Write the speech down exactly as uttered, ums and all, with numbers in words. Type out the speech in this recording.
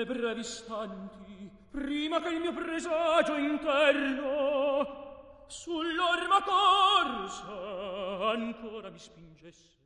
brevi istanti, prima che il mio presagio interno sull'orma corsa ancora mi spingesse,